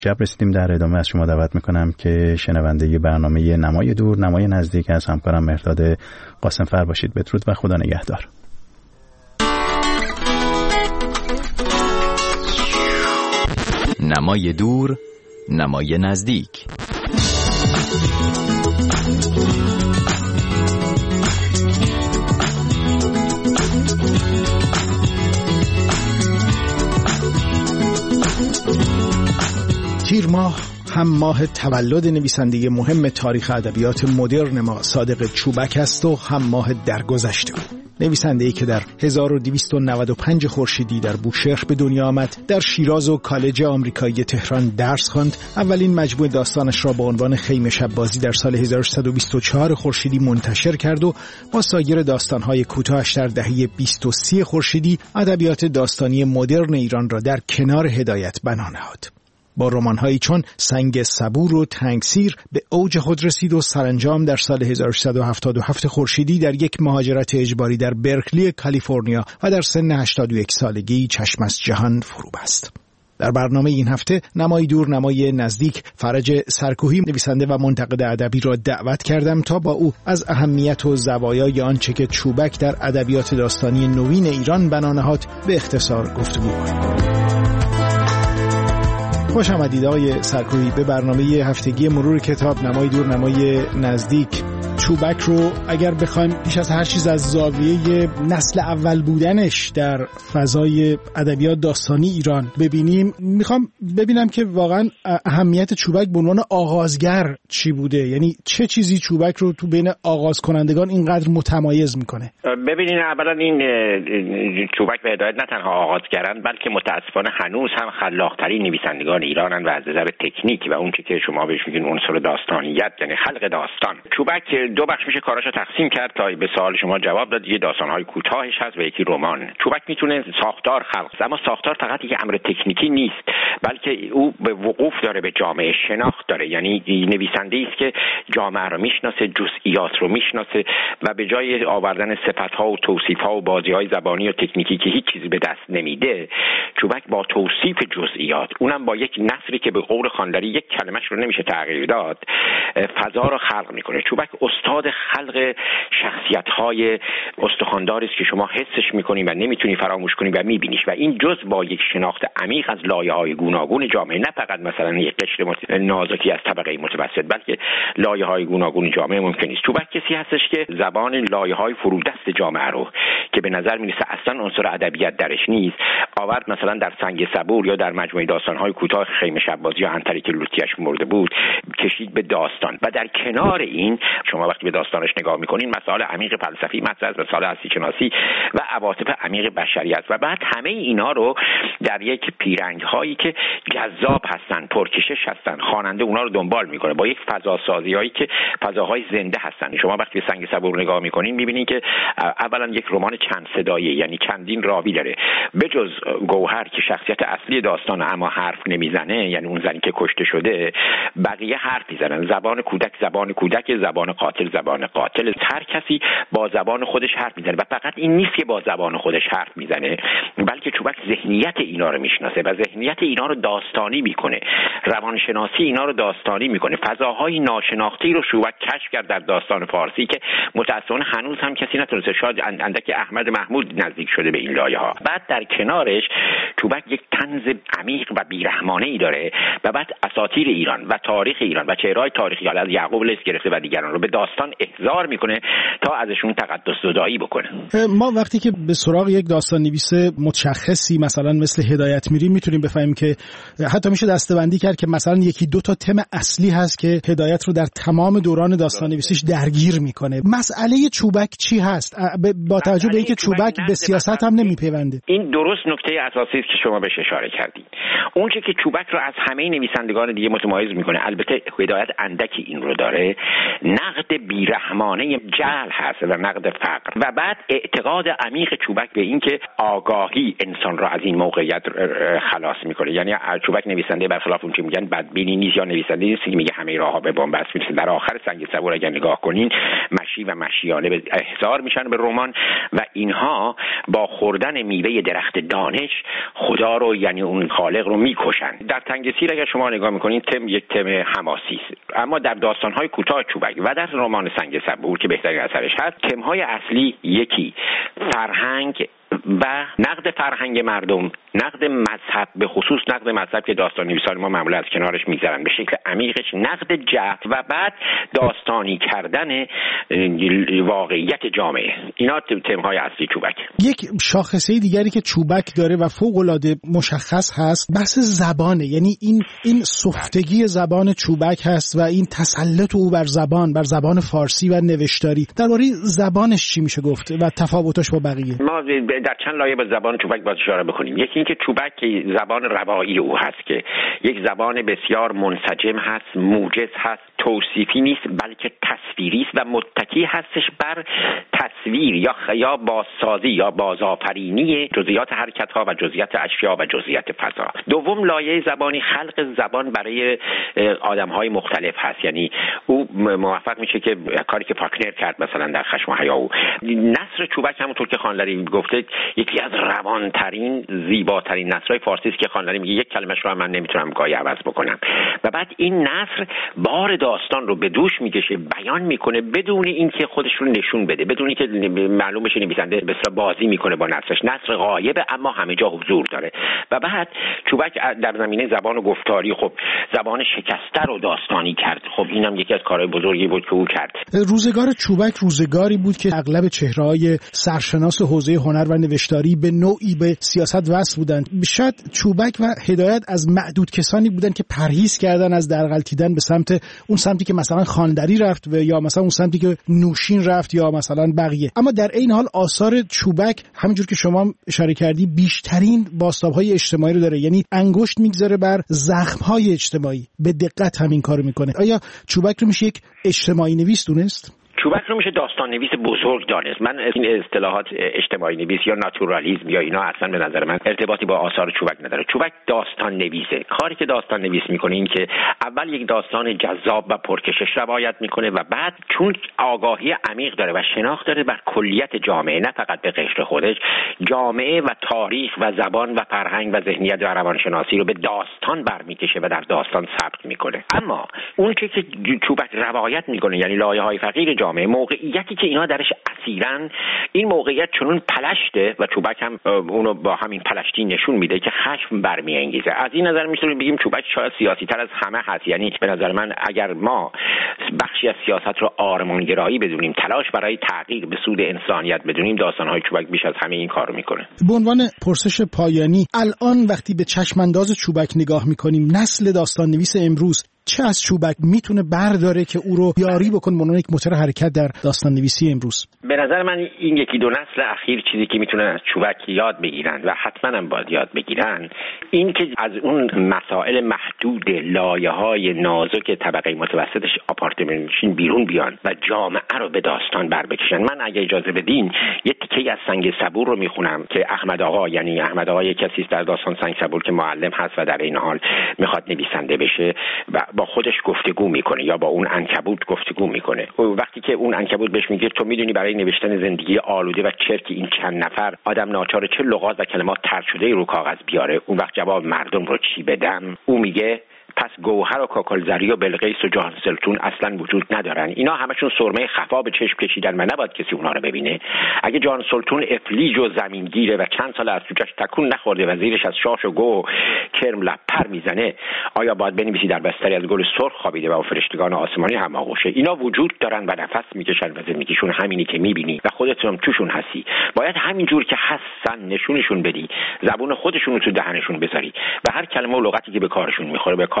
جب رسیدیم در ادامه از شما دعوت میکنم که شنونده برنامه نمای دور نمای نزدیک از همکارم مهرداد قاسمفر باشید. بدرود و خدا نگهدار. نمای دور نمای نزدیک. تیر ماه هم ماه تولد نویسنده مهم تاریخ ادبیات مدرن ما صادق چوبک است و هم ماه درگذشته او. نویسنده‌ای که در 1295 خورشیدی در بوشهر به دنیا آمد، در شیراز و کالج آمریکایی تهران درس خواند، اولین مجموعه داستانش را با عنوان خیمه شب‌بازی در سال 1324 خورشیدی منتشر کرد و با سایر داستان‌های کوتاهش در دهه 20 و 30 خورشیدی ادبیات داستانی مدرن ایران را در کنار هدایت بنا نهاد. با رمان‌هایی چون سنگ صبور و تنگسیر به اوج خود رسید و سرانجام در سال 1377 خورشیدی در یک مهاجرت اجباری در برکلی کالیفرنیا و در سن 81 سالگی چشم از جهان فرو بست. در برنامه این هفته نمای دور نمای نزدیک فرج سرکوهی نویسنده و منتقد ادبی را دعوت کردم تا با او از اهمیت و زوایای آنچه که چوبک در ادبیات داستانی نوین ایران بنا نهاد به اختصار گفتگو کنیم. خوش آمدید آقای سرکوهی به برنامه هفتگی مرور کتاب نمای دور نمای نزدیک. چوبک رو اگر بخوایم پیش از هر چیز از زاویه نسل اول بودنش در فضای ادبیات داستانی ایران ببینیم، میخوام ببینم که واقعا اهمیت چوبک به عنوان آغازگر چی بوده، یعنی چه چیزی چوبک رو تو بین آغاز کنندگان اینقدر متمایز میکنه؟ ببینین اولا این چوبک به هدایت نه تنها آغازگرن بلکه متاسفانه هنوز هم خلاق‌ترین نویسندگان ایرانن و از نظر تکنیک و اون چیزی که شما بهش میگین عنصر داستانیت یعنی خلق داستان. چوبک دو بخش میشه کاراشو تقسیم کرد تا به سوال شما جواب داد. یه داستان‌های کوتاهش هست و یکی رمان. چوبک میتونه ساختار خلق، اما ساختار فقط یک امر تکنیکی نیست بلکه او به وقوف داره به جامعه، شناخت داره، یعنی نویسنده‌ای است که جامعه رو میشناسه، جزئیات رو میشناسه و به جای آوردن صفت‌ها و توصیف‌ها و بازی‌های زبانی و تکنیکی که هیچ چیزی به دست نمیده، چوبک با توصیف جزئیات، اونم با یک نثری که به قول خاندری یک کلمه‌اش رو نمیشه تغییر داد، فضا رو خلق میکنه. چوبک استاد خلق شخصیت‌های استخوانداری است که شما حسش می‌کنید و نمیتونی فراموش کنی و می‌بینیش و این جز با یک شناخت عمیق از لایه‌های گوناگون جامعه، نه فقط مثلا یک قشر نازکی از طبقه متوسط بلکه لایه‌های گوناگون جامعه ممکن است. چوبک کسی هستش که زبان لایه‌های فرودست جامعه رو که به نظر می‌رسه اصلا عنصر ادبیات درش نیست آورد، مثلا در سنگ صبور یا در مجموعه داستان‌های کوتاه خیمه شب‌بازی یا عنتری که لوتیش مرده بود کشید به داستان. و در کنار این شما وقتی به داستانش نگاه می‌کنین مسائل عمیق فلسفی مطرح است، مسائل هستی شناسی و عواطف عمیق بشریت و بعد همه اینا رو در یک پیرنگ‌هایی که جذاب هستن، پرکشش هستن، خواننده اونا رو دنبال می‌کنه با یک فضا سازی‌هایی که فضاهای زنده هستن. شما وقتی به سنگ صبور نگاه می‌کنین می‌بینین که اولا یک رمان چند صدایی، یعنی چندین راوی داره، بجز گوهر که شخصیت اصلی داستان اما حرف نمیزنه، یعنی اون زنی که کشته شده، بقیه حرف میزنن. زبان کودک زبان کودک، زبان قاتل زبان قاتل. هر کسی با زبان خودش حرف میزنه و فقط این نیست که با زبان خودش حرف میزنه بلکه چوبک ذهنیت اینا رو میشناسه و ذهنیت اینا رو داستانی میکنه، روانشناسی اینا رو داستانی میکنه. فضاهای ناشناخته رو چوبک کشف کرد در داستان فارسی که متأسفانه هنوز هم کسی نتونسته، شاید اندک احمد محمود نزدیک شده به این لایه‌ها. بعد در کنارش چوبک یک طنز عمیق و بیرحمانه‌ای داره و بعد اساطیر ایران و تاریخ ایران و چهره‌های تاریخی از یعقوب لیث گرفته و دیگران رو به داستان احضار میکنه تا ازشون تقدس زدایی بکنه. ما وقتی که به سراغ یک داستان نویس متشخصی مثلا مثل هدایت میریم میتونیم بفهمیم که حتی میشه دسته‌بندی کرد که مثلا یکی دو تا تم اصلی هست که هدایت رو در تمام دوران داستان نویسیش درگیر میکنه. مسئله چوبک چی هست با توجه به اینکه چوبک به سیاست هم نمیپیونده؟ این درست نکته اساسی است که شما بهش اشاره کردید. اون چیزی که چوبک رو از همه نویسندگان دیگه متمایز میکنه، البته هدایت اندکی این رو داره، نقد نقد بیرحمانه جهل هست و نقد فقر، و بعد اعتقاد عمیق چوبک به این که آگاهی انسان را از این موقعیت خلاص میکنه. یعنی چوبک نویسنده برخلاف اون که میگن بدبینی نیست یا نویسنده نیست که میگه همه راهها به بنبست میرسه. در آخر سنگ صبور اگر نگاه کنین مشی و مشیانه به احضار میشن به رمان و اینها با خوردن میوه درخت دانش خدا رو یعنی اون خالق رو میکشن. در تنگسیر اگر شما نگاه میکنین تم یک تم حماسی است، اما در داستان‌های کوتاه چوبک و در رمان سنگ صبور که بهترین اثرش هست تم‌های اصلی یکی فرهنگ و نقد فرهنگ مردم، نقد مذهب، به خصوص نقد مذهب که داستان نویسان ما معمولا از کنارش میگذرن به شکل عمیقش، نقد جهل و بعد داستانی کردن واقعیت جامعه. اینا تم‌های اصلی چوبک. یک شاخصه دیگری که چوبک داره و فوق‌العاده مشخص هست بحث زبانه، یعنی این سفتگی زبان چوبک هست و این تسلط او بر زبان فارسی و نوشتاری. درباره زبانش چی میشه گفت و تفاوتش با بقیه؟ ما در چند لایه به زبان چوبک باز اشاره بکنیم. یکی این که چوبک زبان روایی او هست که یک زبان بسیار منسجم هست، موجز هست، توصیفی نیست بلکه تصویری است و متکی هستش بر تصویر یا بازسازی یا بازآفرینی جزئیات حرکت ها و جزئیات اشیا و جزئیات فضا. دوم لایه زبانی خلق زبان برای آدم های مختلف هست، یعنی او موفق میشه که کاری که فاکنر کرد مثلا در خشم و حیا. او نثر چوبک همونطور که خانلری گفته یکی از روانترین زیباترین نثرهای فارسی است که خانلری میگه یک کلمش رو من نمیتونم گاهی عوض بکنم. و بعد این نثر بار داستان رو به دوش میکشه، بیان میکنه بدون اینکه خودش رو نشون بده، بدون اینکه معلوم بشه نویسنده به اصطلاح بازی میکنه با نثرش. نثر غایبه اما همه جا حضور داره. و بعد چوبک در زمینه زبان و گفتاری خب زبان شکسته رو داستانی کرد. خب اینم یکی از کارهای بزرگی بود که او کرد. روزگار چوبک روزگاری بود که اغلب چهره‌های سرشناس حوزه هنر و نوشتاری به نوعی به سیاست وصل بودند. شاید چوبک و هدایت از معدود کسانی بودند که پرهیز کردن از درغلطیدن به سمت اون سمتی که مثلا خاندری رفت و یا مثلا اون سمتی که نوشین رفت یا مثلا بقیه. اما در این حال آثار چوبک همونجور که شما اشاره کردی بیشترین بازتاب‌های اجتماعی رو داره، یعنی انگشت میگذاره بر زخم‌های اجتماعی. به دقت همین کارو میکنه. آیا چوبک رو میشه یک اجتماعی نویس دونست؟ چوبک رو میشه داستان نویس بزرگ دانست. من این اصطلاحات اجتماعی نویس یا ناتورالیسم یا اینا اصلا به نظر من ارتباطی با آثار چوبک نداره. چوبک داستان نویسه. کاری که داستان نویس میکنه این که اول یک داستان جذاب و پرکشش روایت میکنه و بعد چون آگاهی عمیق داره و شناخت داره بر کلیت جامعه، نه فقط به قشر خودش، جامعه و تاریخ و زبان و فرهنگ و ذهنیت و روانشناسی رو به داستان برمیکشه و در داستان ثبت میکنه. اما اون که چوبک روایت میکنه یعنی لایه‌های فقیر جامعه، موقعیتی که اینا درش اسیرن، این موقعیت چنون پلشته و چوبک هم اونو با همین پلشتی نشون میده که خشم برمیانگیزه. از این نظر میتونیم بگیم چوبک شاید سیاسی تر از همه هست. یعنی به نظر من اگر ما بخشی از سیاست رو آرمانگرایی بدونیم، تلاش برای تحقیق به سود انسانیت بدونیم، داستان‌های چوبک بیش از همه این کارو میکنه. به عنوان پرسش پایانی، الان وقتی به چشمانداز چوبک نگاه میکنیم، نسل داستان نویس امروز چه از چوبک میتونه برداره که او رو یاری بکنه به عنوان یک موتور حرکت در داستان نویسی امروز؟ به نظر من این یکی دو نسل اخیر چیزی که میتونن از چوبک یاد بگیرن و حتما هم باید یاد بگیرن این که از اون مسائل محدود لایه‌های نازک طبقه متوسطش آپارتمانشین بیرون بیان و جامعه رو به داستان بر بکشن. من اگه اجازه بدین یه تیکه از سنگ صبور رو میخونم که احمد آقا، یعنی احمد آقا یک کسی است در داستان سنگ صبور که معلم هست و در این حال میخواد نویسنده بشه و با خودش گفتگو میکنه یا با اون عنکبوت گفتگو میکنه. وقتی که اون عنکبوت بهش میگه تو میدونی برای نوشتن زندگی آلوده و چرک این چند نفر آدم ناچار چه لغات و کلمات طرد شده رو کاغذ بیاره، اون وقت جواب مردم رو چی بدم؟ او میگه پس گوهر و کاکلزری و بلقیس و جان سلطون اصلا وجود ندارن. اینا همشون سرمه خفا به چشم کشیدن و نباید کسی اونا رو ببینه. اگه جان سلطون افلیج و زمینگیره و چند سال از توجش تکون نخورده و زیرش از شاش و گو کرم لب پر میزنه، آیا باید بنویسی در بستری از گل سرخ خوابیده و فرشتگان آسمانی هم آغوشه؟ اینا وجود دارن و نفس میکشن و زندگیشون همینی که میبینی و خودتون توشون هستی. باید همینجور که هستن نشونشون بدی، زبون خودشون رو تو دهنشون بذاری و هر کلمه و لغتی که به کارشون میخوره به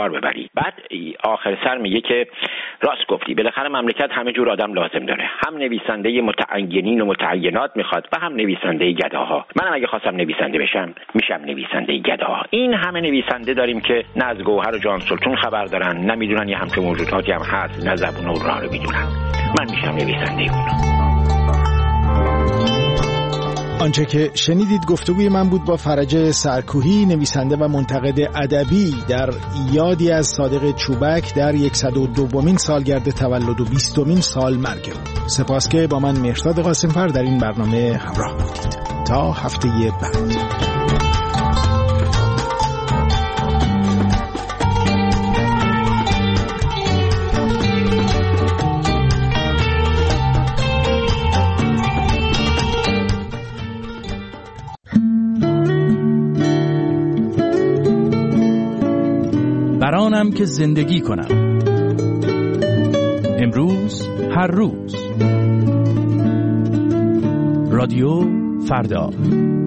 کار ببری. بعد آخر سر میگه که راست گفتی، بالاخره مملکت همه جور آدم لازم داره، هم نویسنده متعینین و متعینات میخواد و هم نویسنده گداها. منم اگه خواستم نویسنده بشم میشم نویسنده گداها. این همه نویسنده داریم که نه از گوهر و جان سلطون خبر دارن، نه میدونن یه همچین موجوداتی هم هست، نه زبون و راه رو میدونن. من میشم نویسنده اون. آنچه که شنیدید گفتگوی من بود با فرج سرکوهی، نویسنده و منتقد ادبی، در یادی از صادق چوبک در 102مین سالگرد تولد و 20مین سال مرگ او. سپاس که با من مهرداد قاسمفر در این برنامه همراه بودید. تا هفته بعد. برانم که زندگی کنم، امروز هر روز. رادیو فردا.